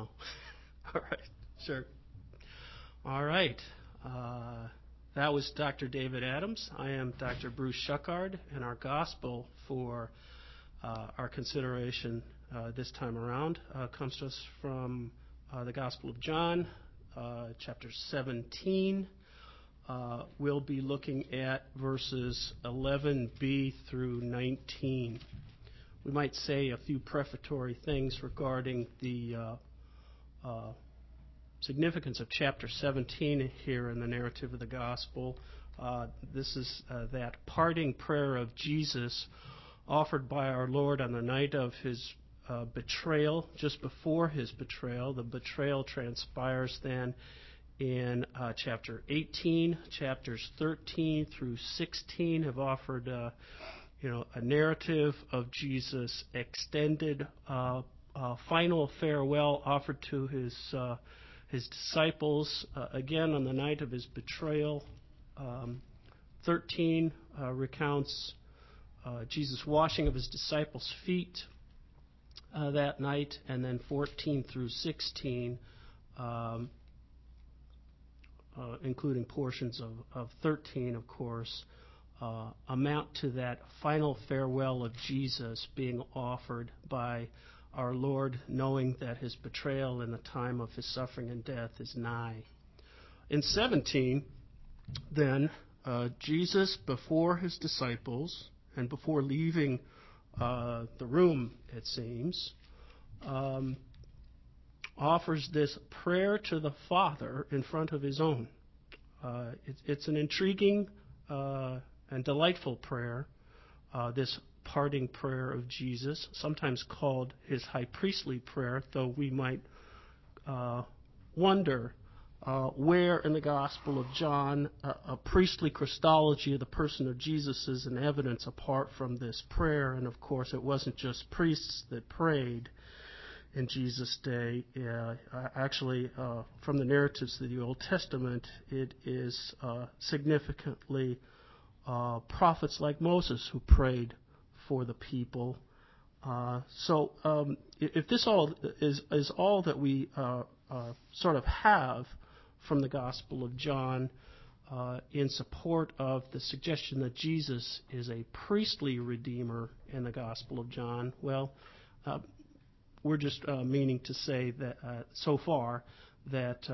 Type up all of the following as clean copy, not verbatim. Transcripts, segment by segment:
now. All right, sure. All right. That was Dr. David Adams. I am Dr. Bruce Schuckard, and our gospel for our consideration this time around comes to us from the Gospel of John, chapter 17. We'll be looking at verses 11b through 19. We might say a few prefatory things regarding the significance of chapter 17 here in the narrative of the gospel. This is that parting prayer of Jesus offered by our Lord on the night of his betrayal, just before his betrayal. The betrayal transpires then in chapter 18. Chapters 13 through 16 have offered a narrative of Jesus' extended final farewell offered to his disciples, again on the night of his betrayal. 13 recounts Jesus' washing of his disciples' feet that night, and then 14 through 16, including portions of 13, of course, amount to that final farewell of Jesus being offered by our Lord, knowing that his betrayal in the time of his suffering and death is nigh. In 17, then, Jesus, before his disciples, and before leaving the room, it seems, offers this prayer to the Father in front of his own. It's an intriguing and delightful prayer, this parting prayer of Jesus, sometimes called his high priestly prayer, though we might wonder where in the Gospel of John a priestly Christology of the person of Jesus is an evidence apart from this prayer. And of course, it wasn't just priests that prayed in Jesus' day. Actually, from the narratives of the Old Testament, it is significantly prophets like Moses who prayed for the people. So if this all is all that we sort of have from the Gospel of John in support of the suggestion that Jesus is a priestly redeemer in the Gospel of John, well, we're just meaning to say that so far that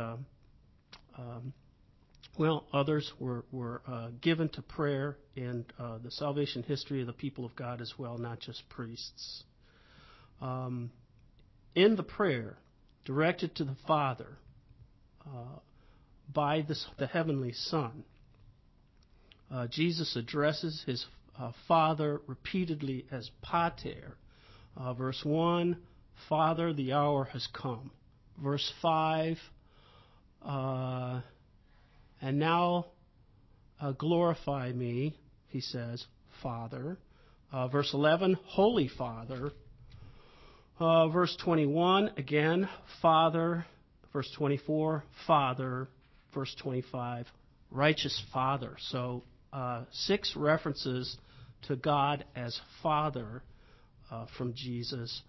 others were given to prayer in the salvation history of the people of God as well, not just priests. In the prayer directed to the Father by the Heavenly Son, Jesus addresses his Father repeatedly as Pater. Verse 1, Father, the hour has come. Verse 5, and now glorify me, he says, Father. Verse 11, Holy Father. Verse 21, again, Father. Verse 24, Father. Verse 25, Righteous Father. So 6 references to God as Father from Jesus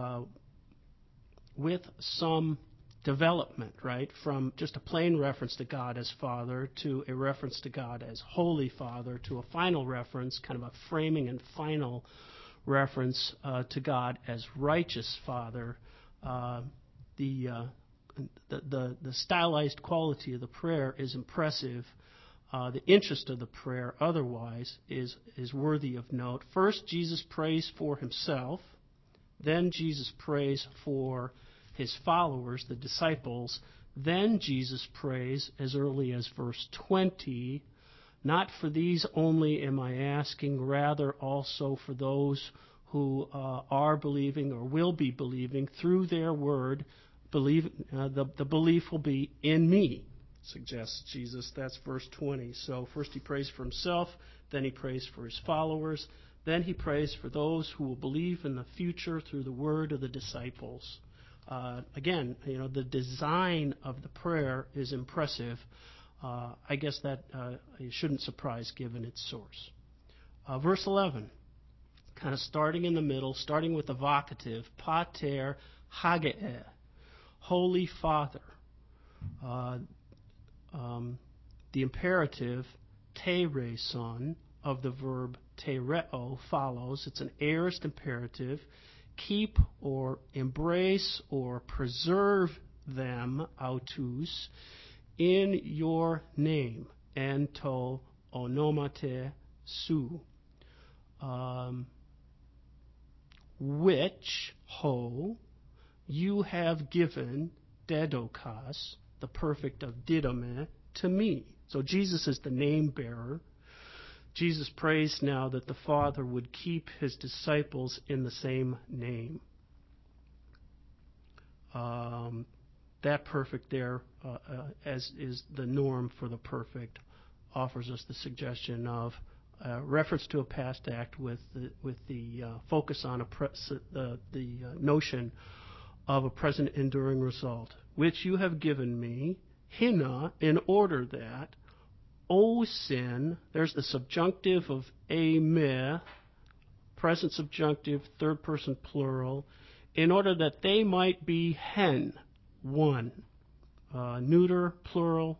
with some development, right, from just a plain reference to God as Father to a reference to God as Holy Father to a final reference, kind of a framing and final reference to God as Righteous Father. The stylized quality of the prayer is impressive. The interest of the prayer otherwise is worthy of note. First, Jesus prays for himself. Then Jesus prays for his followers, the disciples. Then Jesus prays as early as verse 20, not for these only am I asking, rather also for those who are believing or will be believing through their word. The belief will be in me, suggests Jesus. That's verse 20. So first he prays for himself, then he prays for his followers, then he prays for those who will believe in the future through the word of the disciples. Again, the design of the prayer is impressive. I guess that it shouldn't surprise given its source. Verse 11, kind of starting in the middle, starting with the vocative, pater hage'eh. Holy Father. The imperative tere son of the verb tereo follows. It's an aorist imperative. Keep or embrace or preserve them, autus, in your name, ento onomate su, which, ho, you have given, dedokas, the perfect of didome, to me. So Jesus is the name bearer. Jesus prays now that the Father would keep his disciples in the same name. That perfect there, as is the norm for the perfect, offers us the suggestion of reference to a past act with the focus on the notion of a present enduring result, which you have given me, hina, in order that, O sin, there's the subjunctive of me, present subjunctive, third person plural, in order that they might be hen, one, neuter, plural,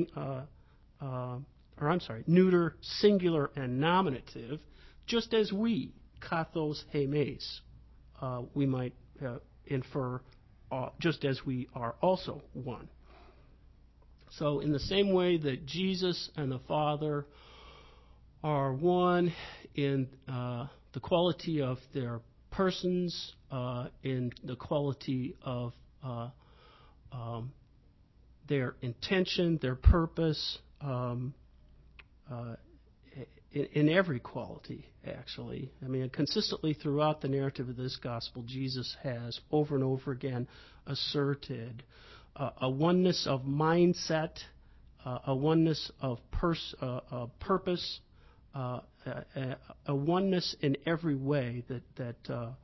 neuter, singular, and nominative, just as we, kathos hemes, we might infer, just as we are also one. So in the same way that Jesus and the Father are one in the quality of their persons, in the quality of their intention, their purpose, in every quality, actually. I mean, consistently throughout the narrative of this gospel, Jesus has over and over again asserted a oneness of mindset, a oneness of purpose, a oneness in every way that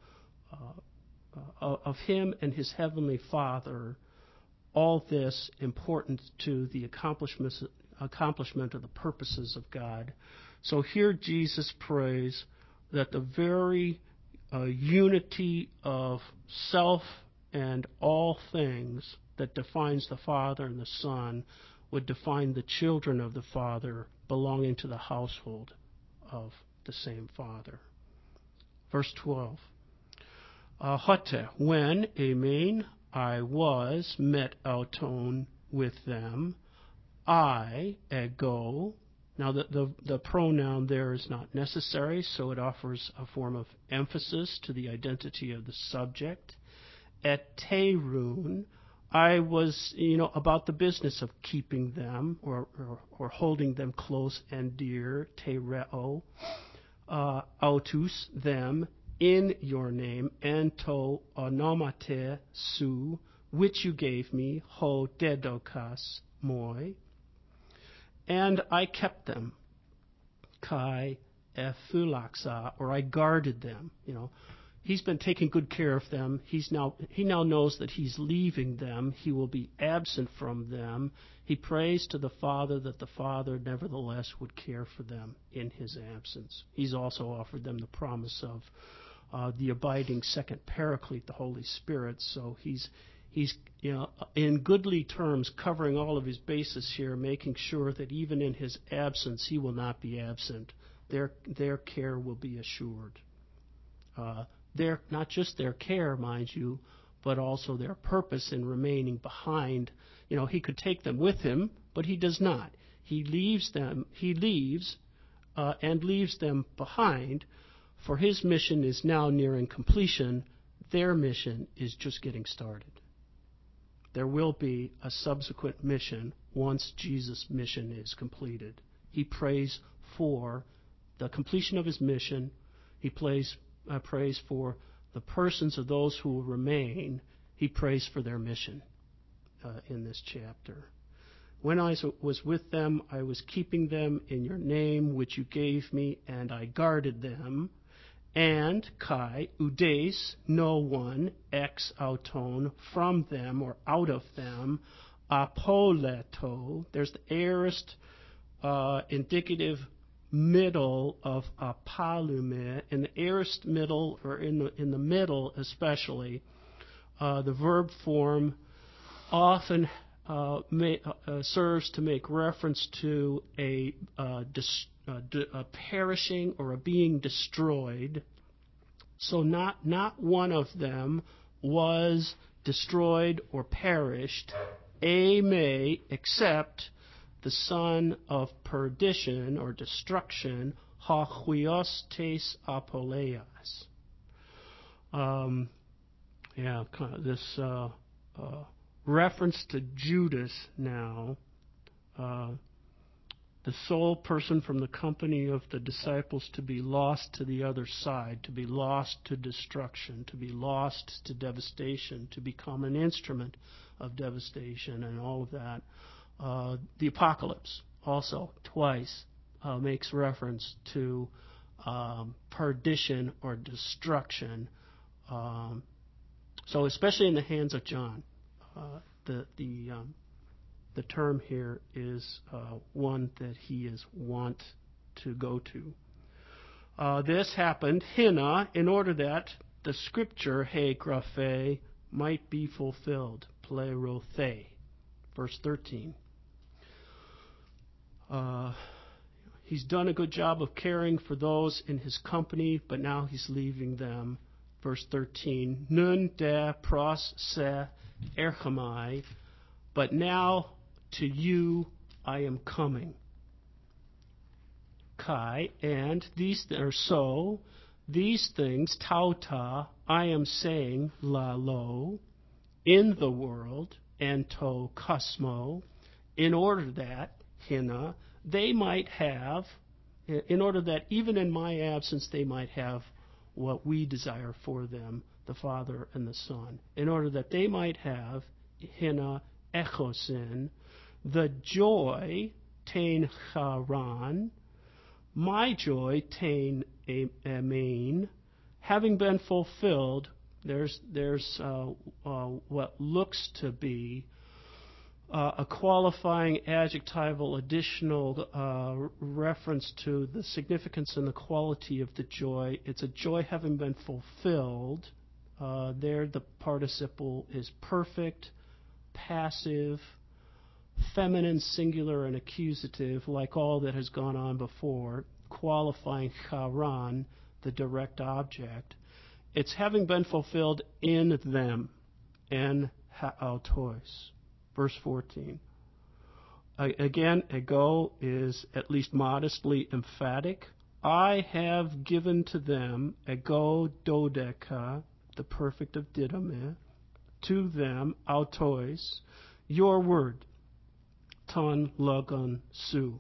of him and his heavenly Father. All this important to the accomplishment of the purposes of God. So here Jesus prays that the very unity of self and all things that defines the Father and the Son would define the children of the Father belonging to the household of the same Father. Verse 12. Hote, when, amen, I was met auton with them, I, ego. Now the pronoun there is not necessary, so it offers a form of emphasis to the identity of the subject. Eterun, I was, about the business of keeping them or holding them close and dear, tereo, autus, them, in your name, ento onomate su, which you gave me, ho dedokas moi, and I kept them, kai ephulaxa, or I guarded them. He's been taking good care of them. He now knows that he's leaving them. He will be absent from them. He prays to the Father that the Father nevertheless would care for them in his absence. He's also offered them the promise of the abiding second Paraclete, the Holy Spirit. So he's in goodly terms covering all of his bases here, making sure that even in his absence he will not be absent. Their care will be assured. Not just their care, mind you, but also their purpose in remaining behind. He could take them with him, but he does not. He leaves them behind, for his mission is now nearing completion. Their mission is just getting started. There will be a subsequent mission once Jesus' mission is completed. He prays for the completion of his mission. He prays for the persons of those who will remain. He prays for their mission in this chapter. When I was with them, I was keeping them in your name, which you gave me, and I guarded them. And kai, udes, no one, ex auton, from them or out of them, apoleto. There's the aorist indicative middle of apalume. In the aorist middle, or in the middle especially, the verb form often serves to make reference to a perishing or a being destroyed. So not one of them was destroyed or perished, except the son of perdition or destruction, ha huiostes apoleias. This reference to Judas now, the sole person from the company of the disciples to be lost to the other side, to be lost to destruction, to be lost to devastation, to become an instrument of devastation and all of that. The apocalypse also twice makes reference to perdition or destruction. So especially in the hands of John, the term here is one that he is wont to go to. This happened, hina, in order that the scripture, he graphe, might be fulfilled, plerothe. Verse 13. He's done a good job of caring for those in his company, but now he's leaving them. Verse 13. Nun de pros se erchamai, but now to you I am coming. Kai, and these these things, tauta, I am saying, la lo, in the world, and to cosmo, in order that, hina, they might have, in order that even in my absence they might have what we desire for them, the Father and the Son, in order that they might have, hina, echosin, the joy, tain charan, my joy, tain amen, having been fulfilled. There's what looks to be a qualifying adjectival additional reference to the significance and the quality of the joy. It's a joy having been fulfilled. There the participle is perfect, passive, feminine, singular, and accusative, like all that has gone on before, qualifying charan, the direct object. It's having been fulfilled in them, en ha'autois. Verse 14. Again, ego is at least modestly emphatic. I have given to them, ego dodeca, the perfect of didome, to them, autois, your word, ton logon su.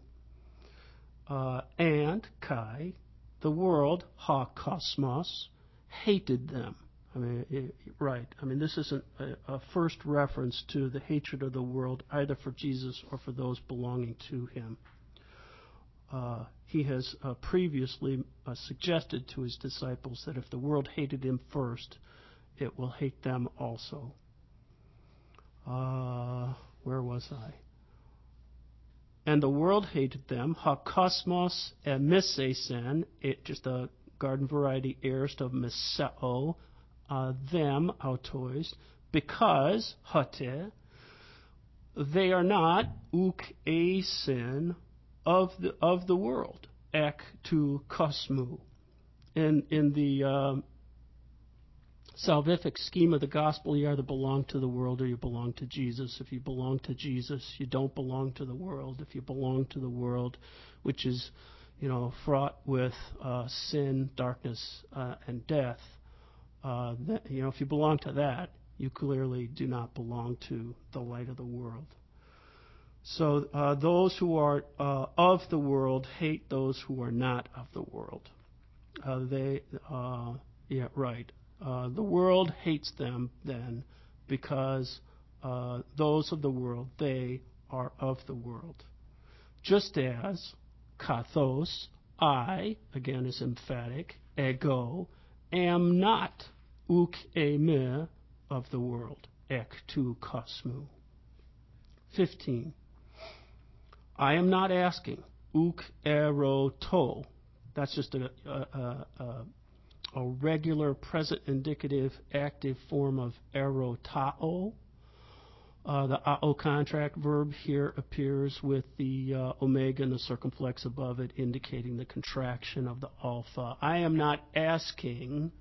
And kai, the world, ha cosmos, hated them. This isn't a first reference to the hatred of the world, either for Jesus or for those belonging to him. He has previously suggested to his disciples that if the world hated him first, it will hate them also. Where was I? And the world hated them, ha cosmos emisesen, just a garden variety aorist of misao, them, autois, because, hate, they are not uk asin of the world, ek tu kosmu. In the salvific scheme of the gospel, you either belong to the world or you belong to Jesus. If you belong to Jesus, you don't belong to the world. If you belong to the world, which is, fraught with sin, darkness, and death, if you belong to that, you clearly do not belong to the light of the world. So those who are of the world hate those who are not of the world. The world hates them then because those of the world, they are of the world. Just as kathos, I, again is emphatic, ego, am not uk eme of the world, ek tu kosmu. 15. I am not asking, uk ero to. That's just a regular present indicative active form of erotao. The ao contract verb here appears with the omega and the circumflex above it, indicating the contraction of the alpha. I am not asking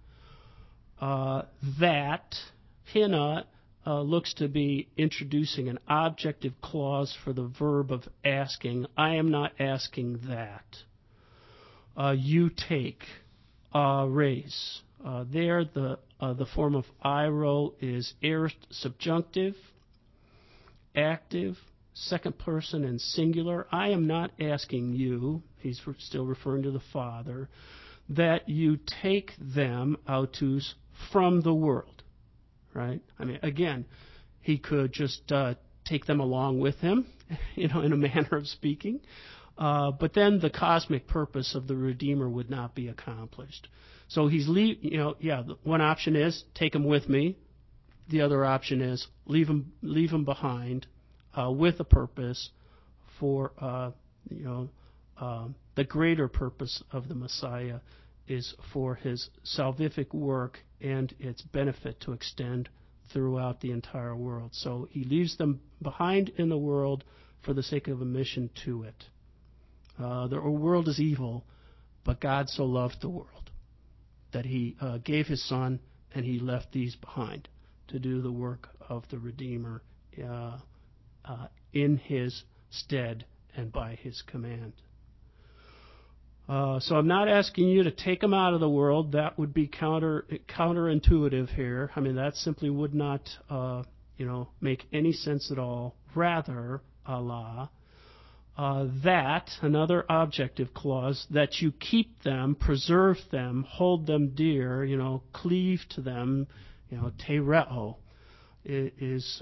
that. Hina looks to be introducing an objective clause for the verb of asking. I am not asking that. You take, raise. There, the form of iro is aorist subjunctive, active, second person, and singular. I am not asking you, he's still referring to the Father, that you take them, autos, from the world, right? I mean, again, he could just take them along with him, in a manner of speaking, but then the cosmic purpose of the Redeemer would not be accomplished. So he's one option is take them with me. The other option is leave them behind with a purpose for the greater purpose of the Messiah is for his salvific work and its benefit to extend throughout the entire world. So he leaves them behind in the world for the sake of a mission to it. The world is evil, but God so loved the world that he gave his Son, and he left these behind to do the work of the Redeemer in his stead and by his command. So I'm not asking you to take them out of the world. That would be counterintuitive here. I mean, that simply would not, make any sense at all. Rather, Allah, that, another objective clause, that you keep them, preserve them, hold them dear, cleave to them, tereo, is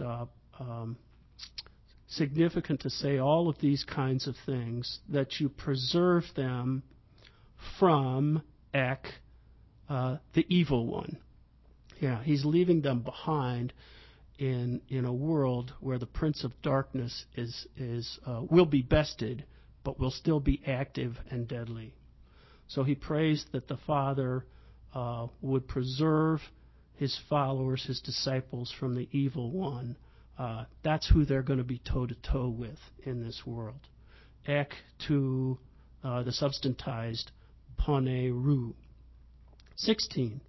significant to say all of these kinds of things, that you preserve them from the evil one. Yeah, he's leaving them behind in a world where the prince of darkness will be bested, but will still be active and deadly. So he prays that the Father would preserve his followers, his disciples, from the evil one. That's who they're going to be toe-to-toe with in this world. Ek to the substantized poneru. 16.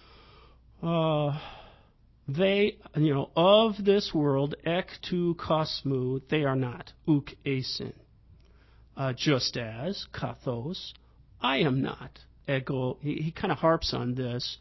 They, of this world, ek tu kosmu, they are not, uk esin. Just as, kathos, I am not, ego. He kind of harps on this,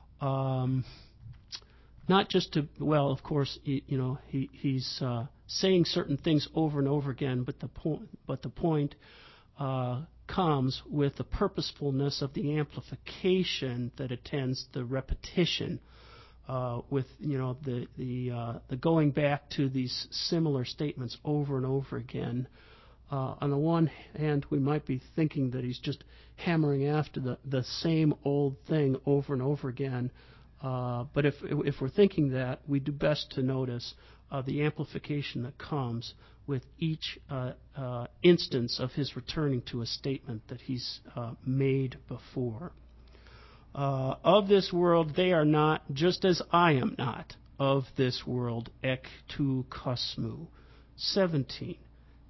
not just to, well, of course, he's saying certain things over and over again, but the point comes with the purposefulness of the amplification that attends the repetition. With the going back to these similar statements over and over again. On the one hand, we might be thinking that he's just hammering after the same old thing over and over again. But if we're thinking that, we do best to notice the amplification that comes with each instance of his returning to a statement that he's made before. Of this world, they are not, just as I am not of this world, ek tu kosmu. 17.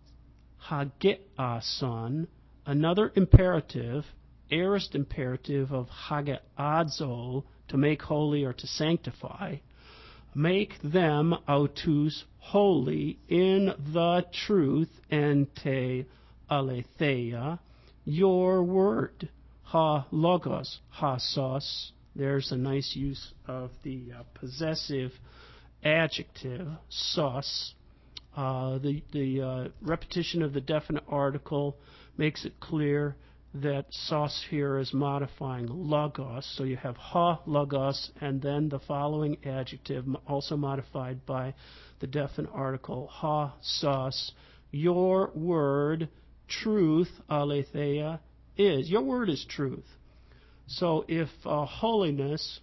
Hage'ason, another imperative, aorist imperative of hage'adzo, to make holy or to sanctify. Make them, autus, holy in the truth, ente aletheia, your word. Ha logos, ha sos. There's a nice use of the possessive adjective, sos. The repetition of the definite article makes it clear that sos here is modifying logos. So you have ha logos and then the following adjective also modified by the definite article, ha sos. Your word, truth, aletheia, is. Your word is truth. So if holiness,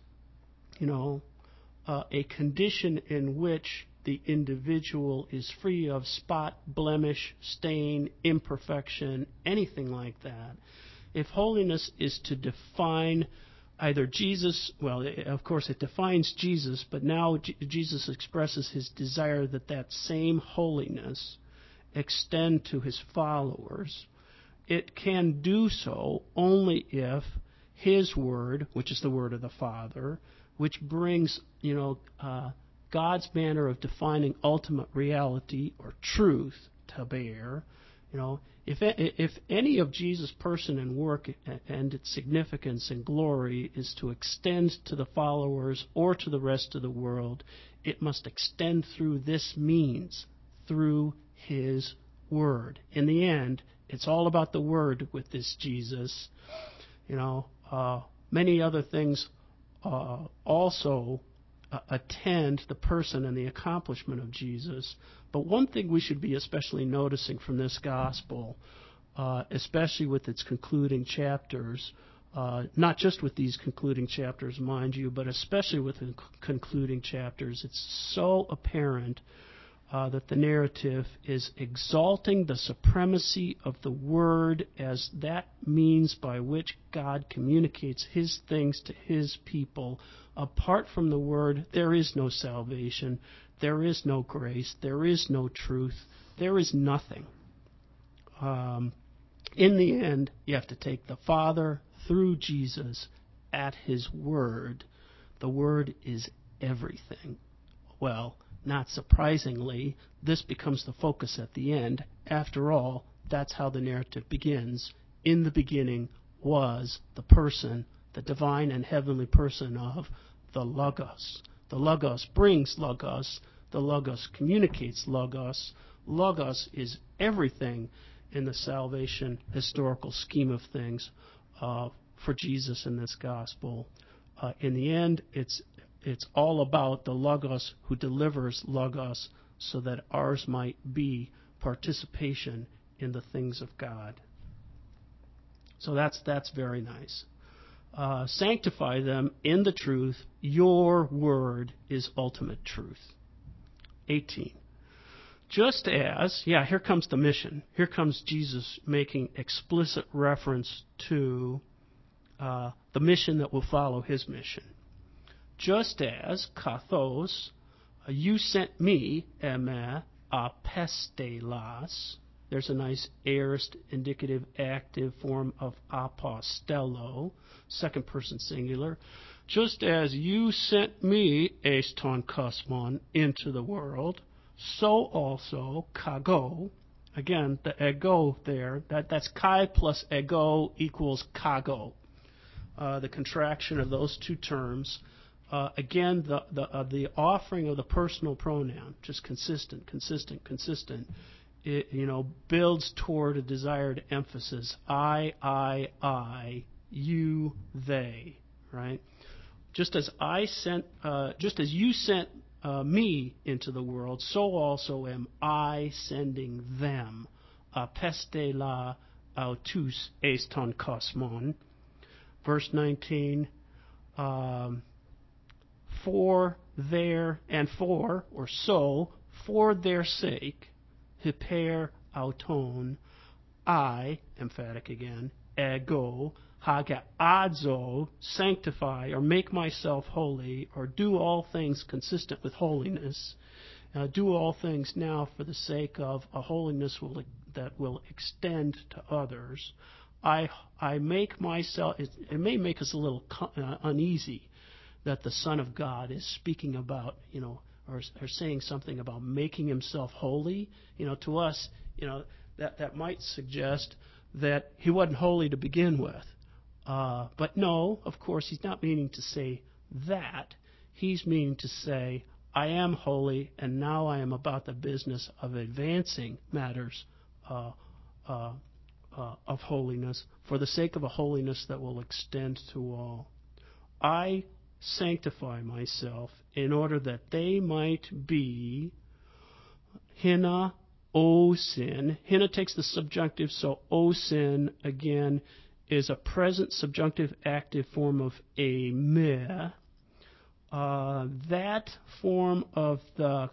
a condition in which the individual is free of spot, blemish, stain, imperfection, anything like that, if holiness is to define either Jesus, well, of course it defines Jesus, but now Jesus expresses his desire that that same holiness extend to his followers. It can do so only if his word, which is the word of the Father, which brings, God's manner of defining ultimate reality or truth to bear. If any of Jesus' person and work and its significance and glory is to extend to the followers or to the rest of the world, it must extend through this means, through his word. In the end, it's all about the word with this Jesus. Many other things also attend the person and the accomplishment of Jesus. But one thing we should be especially noticing from this gospel, especially with its concluding chapters, not just with these concluding chapters, mind you, but especially with the concluding chapters, it's so apparent that the narrative is exalting the supremacy of the Word as that means by which God communicates his things to his people. Apart from the Word, there is no salvation, there is no grace, there is no truth, there is nothing. In the end, you have to take the Father through Jesus at his Word. The Word is everything. Well, not surprisingly, this becomes the focus at the end. After all, that's how the narrative begins. In the beginning was the person, the divine and heavenly person of the Logos. The Logos brings Logos. The Logos communicates Logos. Logos is everything in the salvation historical scheme of things for Jesus in this gospel. In the end, it's all about the Logos who delivers Logos so that ours might be participation in the things of God. So that's very nice. Sanctify them in the truth. Your word is ultimate truth. 18. Just as, here comes the mission. Here comes Jesus making explicit reference to the mission that will follow his mission. Just as, kathos, you sent me, eme, apostelos. There's a nice aorist indicative active form of apostello, second person singular. Just as you sent me, eston kosmon, into the world, so also, kago, again, the ego there, that's kai plus ego equals kago. The contraction of those two terms. Again, the offering of the personal pronoun, just consistent, it, builds toward a desired emphasis. I, you, they, right? Just as you sent me into the world, so also am I sending them. Pestela autus eston kosmon. Verse 19. For their sake, hyper auton, I, emphatic again, ego, haga adzo, sanctify or make myself holy or do all things consistent with holiness, do all things now for the sake of a holiness that will extend to others. I make myself, it may make us a little uneasy that the Son of God is speaking about, or saying something about making himself holy. To us, that might suggest that he wasn't holy to begin with. But no, of course, he's not meaning to say that. He's meaning to say, I am holy, and now I am about the business of advancing matters of holiness for the sake of a holiness that will extend to all. I sanctify myself in order that they might be hina osin. Hina takes the subjunctive, so osin again is a present subjunctive active form of eme. That form of the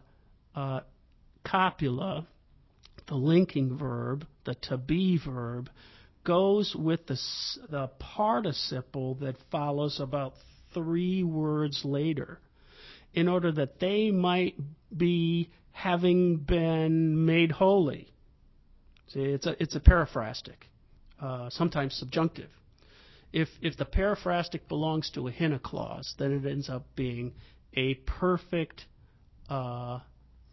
copula, the linking verb, the to be verb, goes with the participle that follows about 3 words later, in order that they might be having been made holy. See, it's a periphrastic, sometimes subjunctive. If the periphrastic belongs to a hina clause, then it ends up being a perfect a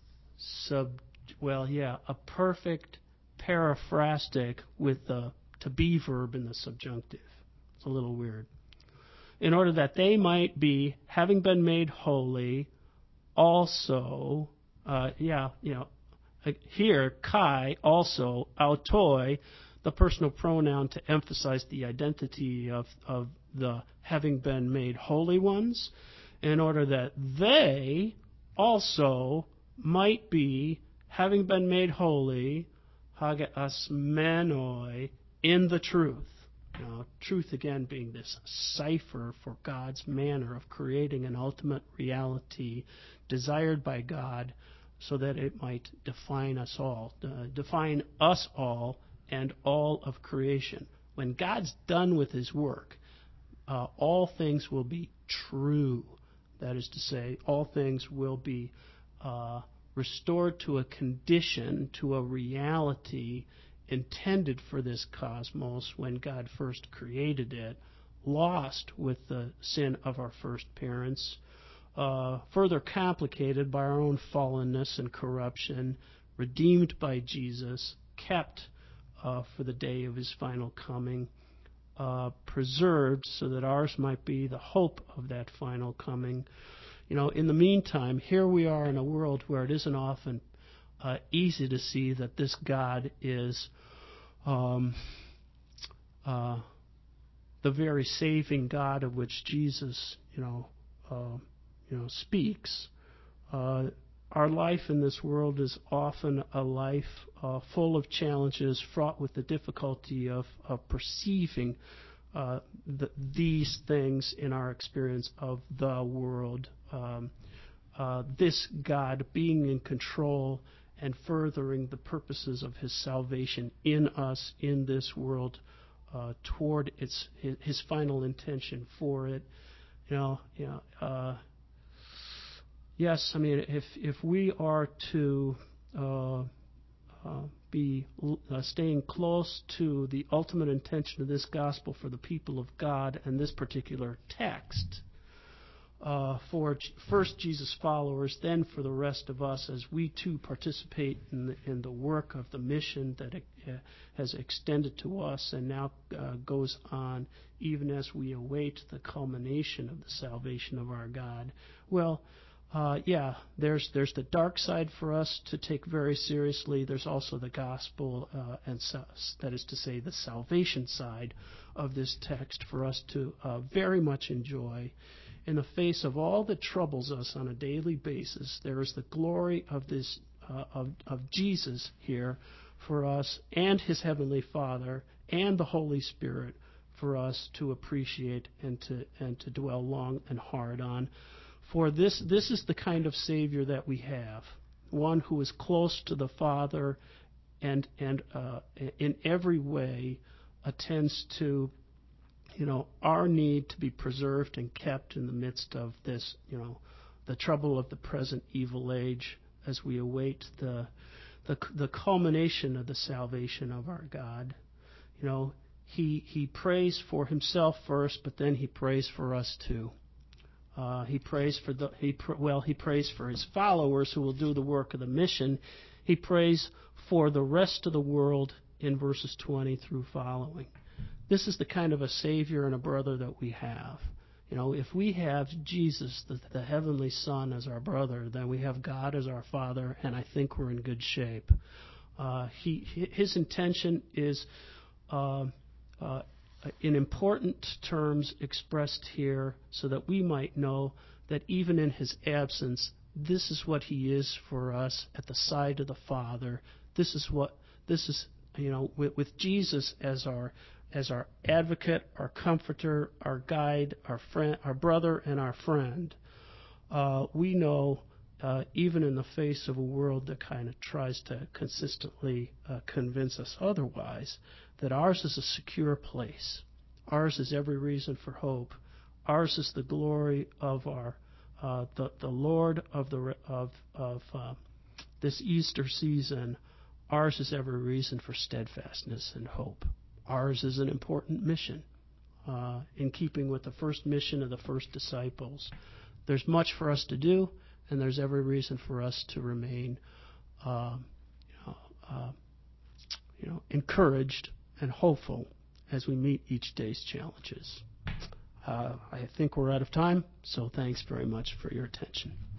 perfect periphrastic with the to be verb in the subjunctive. It's a little weird. In order that they might be, having been made holy, also, here, kai, also, autoi, the personal pronoun to emphasize the identity of the having been made holy ones, in order that they also might be, having been made holy, hagasmenoi, in the truth. Now, truth again being this cipher for God's manner of creating an ultimate reality desired by God, so that it might define us all and all of creation. When God's done with his work, all things will be true. That is to say, all things will be restored to a condition, to a reality intended for this cosmos when God first created it, lost with the sin of our first parents, further complicated by our own fallenness and corruption, redeemed by Jesus, kept for the day of his final coming, preserved so that ours might be the hope of that final coming. In the meantime, here we are in a world where it isn't often easy to see that this God is the very saving God of which Jesus, speaks. Our life in this world is often a life full of challenges, fraught with the difficulty of perceiving these things in our experience of the world. This God being in control and furthering the purposes of his salvation in us, in this world, toward his final intention for it. Yes, I mean, if we are to be staying close to the ultimate intention of this gospel for the people of God and this particular text, for first Jesus followers, then for the rest of us, as we too participate in the work of the mission that has extended to us and now goes on even as we await the culmination of the salvation of our God. Well, there's the dark side for us to take very seriously. There's also the gospel, that is to say, the salvation side of this text for us to very much enjoy. In the face of all that troubles us on a daily basis, there is the glory of this of Jesus here for us, and his heavenly Father and the Holy Spirit for us to appreciate and to dwell long and hard on. For this is the kind of Savior that we have, one who is close to the Father and in every way attends to our need to be preserved and kept in the midst of this, the trouble of the present evil age, as we await the culmination of the salvation of our God. He prays for himself first, but then he prays for us too. He prays for his followers who will do the work of the mission. He prays for the rest of the world in verses 20 through following. This is the kind of a Savior and a brother that we have. If we have Jesus, the Heavenly Son, as our brother, then we have God as our Father, and I think we're in good shape. His intention is, in important terms, expressed here so that we might know that even in his absence, this is what he is for us at the side of the Father. This is with Jesus as our advocate, our comforter, our guide, our friend, our brother, and our friend. We know even in the face of a world that kind of tries to consistently convince us otherwise, that ours is a secure place. Ours is every reason for hope. Ours is the glory of the Lord of this Easter season. Ours is every reason for steadfastness and hope. Ours is an important mission, in keeping with the first mission of the first disciples. There's much for us to do, and there's every reason for us to remain, encouraged and hopeful as we meet each day's challenges. I think we're out of time, so thanks very much for your attention.